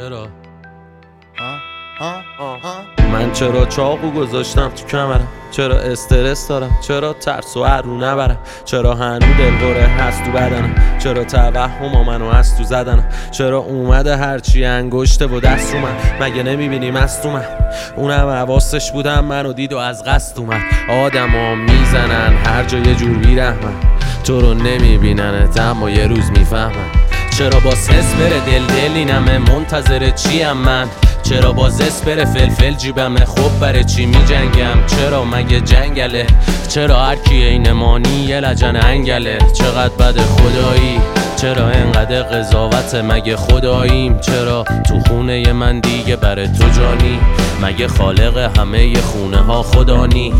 چرا من چرا چاقو گذاشتم تو کمرم؟ چرا استرس دارم؟ چرا ترس و رو نبرم؟ چرا هنو دلهوره هست تو بدنم؟ چرا توهم منو از تو زدنم؟ چرا اومده هرچی انگشته و دست رو من؟ مگه نمیبینی مستومم؟ اونم حواسش بودم منو دید و از قصد اومد. آدما میزنن هر جا یه جور بیرحمن، تو رو نمیبیننت اما یه روز میفهمن. چرا با سس بره دل اینمه منتظر چیم من؟ چرا باز اسپر فلفل جیبمه؟ خب برای چی می جنگم؟ چرا مگه جنگله؟ چرا هر کی اینمانی یه لجن انگله؟ چقدر بده خدایی؟ چرا انقدر قضاوت؟ مگه خداییم؟ چرا تو خونه من دیگه برای تو جانی؟ مگه خالق همه خونه ها خدانی؟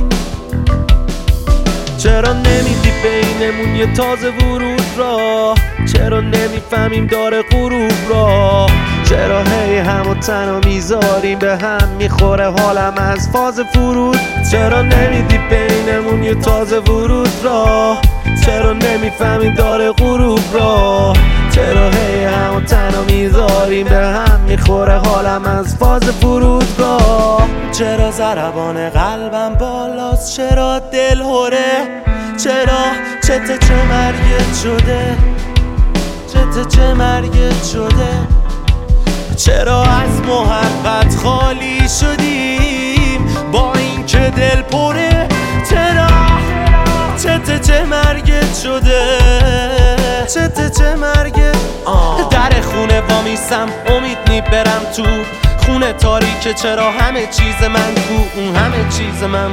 چرا نمیدی بینمون یه تازه ورود را؟ چرا نمیفهمیم داره غروب را؟ چرا هی همو تنها میذاریم به هم میخوره حالم از فاز فرود؟ چرا نمیدی بینمون یه تازه ورود را؟ چرا نمیفهمیم داره غروب را؟ چرا هی همو تنها میذاریم به هم میخوره حالم از فاز فرودگاه؟ چرا ضربان قلبم بالاست؟ چرا دلهوره؟ چرا چه مرگت شده؟ چه مرگت شده؟ چرا از محبت خالی شدیم با اینکه دل پره؟ چرا چه مرگت شده؟ چه مرگت؟ در خونه وامیستم امید برم تو خونه تاریکه. چرا همه چیز من بود، اون همه چیز من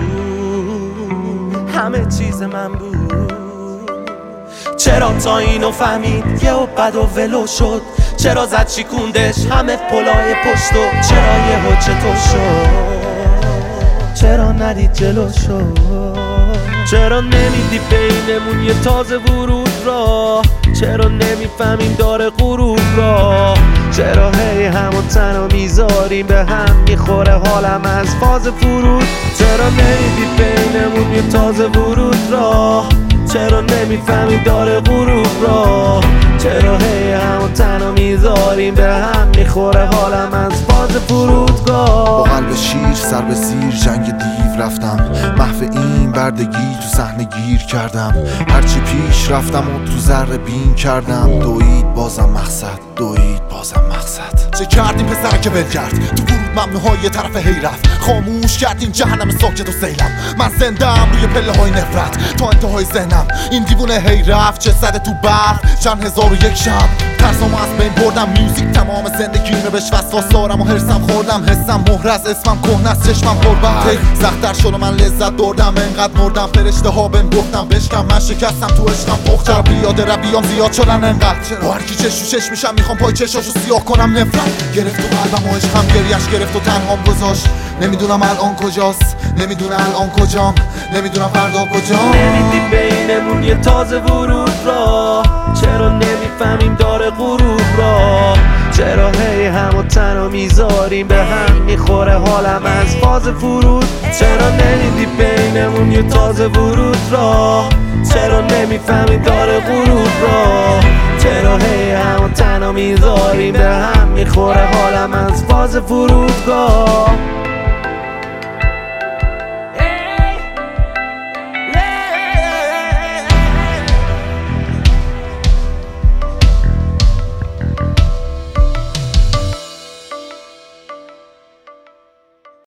بود، همه چیز من بود. چرا تا اینو فهمید یه و بد و ولو شد؟ چرا زد شیکوندش همه پلای پشتو؟ چرا یه چطور شد؟ چرا ندید جلو شد؟ چرا نمیدی بینمون یه تازه ورود را؟ چرا نمیفهمیم داره غروب را؟ چرا هی همو تنها میذاریم به هم میخوره حالم از فاز فرود؟ چرا نمیدی بینمون یه تازه ورود را؟ چرا نمیفهمیم داره غروب را؟ چرا هی همو تنها میذاریم به هم میخوره حالم از فاز فرودگاه؟ با قلب شیر سر به زیر جنگ دیو رفتم، محو این بردگی تو صحنه گیر کردم. هرچی پیش رفتم و تو ذره بین کردم، دوید بازم مقصد، دوید بازم مقصد. چه کردیم پسر که ول کرد تو ورود ممنوعهای طرف هی رفت؟ خاموش کردیم جهنم ساکت و سیلم. من زندم روی پله های نفرت تا انتهای ذهنم. این دیوونه هی رفت چه زده تو برف چند هزار و یک شب. ترسامو از بین بردم، میوزیک تمام زندگیمه بهش وسواس دارم و هرسم خوردم. حسم مهر از اسمم کهنه است، چشمم پربر سخت‌تر شد و من لذت بردم. انقدر مردم فرشته ها بهم گفتم بشکم، من شکستم تو عشقم پختم. بیاد رویام زیاد شدن انقدر با هر کی چش تو چش میشم میخوام پای چشاشو سیاه کنم. نفرت گرفت تو قلبم و عشقم گریش گرفت و تنهام گذاشت. نمیدونم الان کجاست، نمیدونم الان کجام، نمیدونم فردا کجام. نمیدی بینمون یه تازه ورود را؟ چرا نمیفهمیم داره غروب را؟ چرا هی همو تنها میذاریم به هم میخوره حالم از فاز فرود؟ چرا نمیدی بینمون یه تازه ورود را؟ چرا نمیفهمیم داره غروب را؟ چرا هی همو تنها میذاریم به هم میخوره حالم از فاز فرودگاه؟